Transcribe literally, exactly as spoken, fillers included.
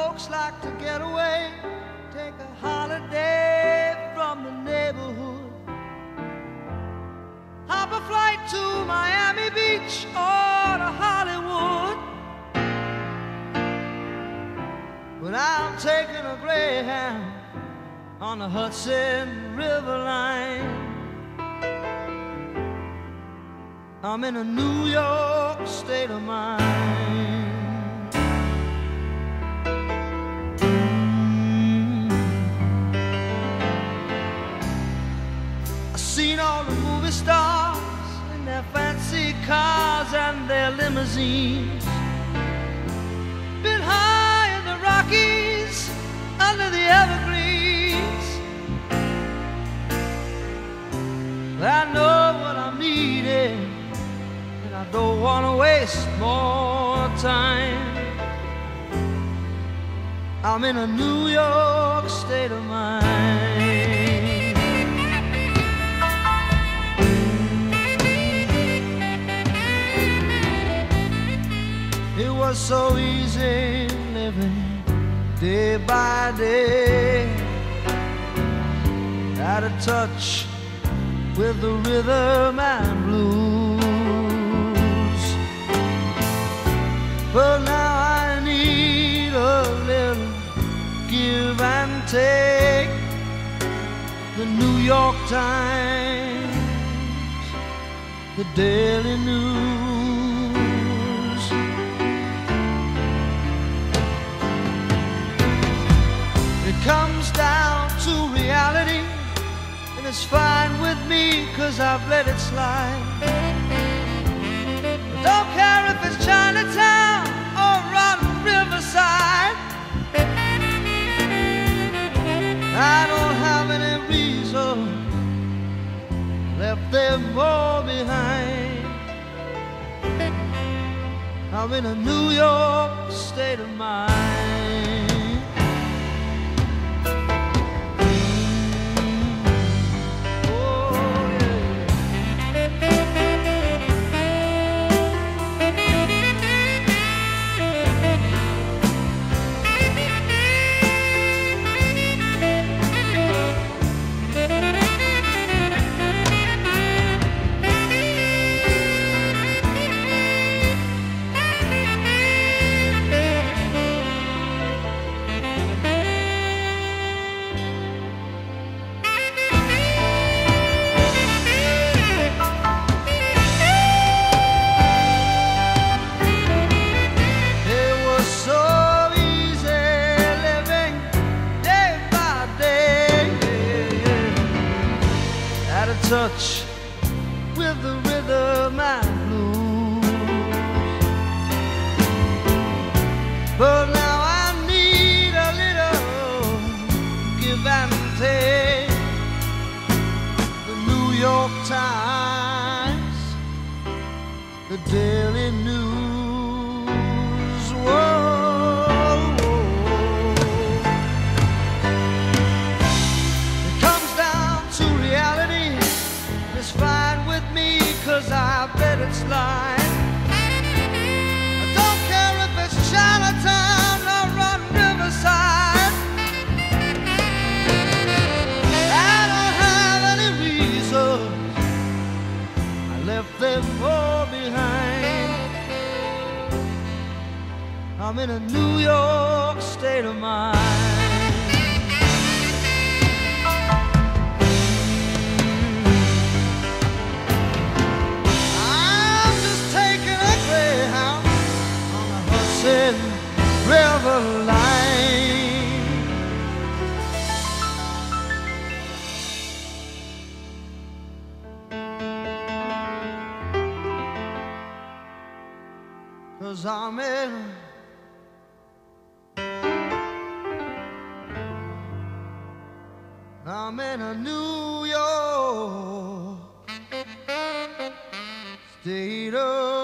folks like to get away, take a holiday from the neighborhood, hop a flight to Miami Beach or to Hollywood. But I'm taking a Greyhound on the Hudson River line. I'm in a New York state of mind. Mm. I've seen all the movie stars in their fancy cars and their limousines, been high in the Rockies under the evergreens. I know what I'm needing, and I don't want to waste more time. I'm in a New York state of mind. It was so easy living day by day, out of touch with the rhythm and blues. But now I need a little give and take. The New York Times, the Daily News. It comes down to reality, and it's fine with me, 'cause I've let it slide. I don't care if it's Chinatown or rotten Riverside. I don't have any reason, left them all behind. I'm in a New York state of mind. Touch with the rhythm and blues. But now I need a little give and take. The New York Times, the Daily News. Whoa. It's fine with me, 'cause I've let it slide. I don't care if it's Chinatown or Rotten Riverside. I don't have any reason, I left them all behind. I'm in a New York state of mind. River line. 'Cause I'm in I'm in a New York state of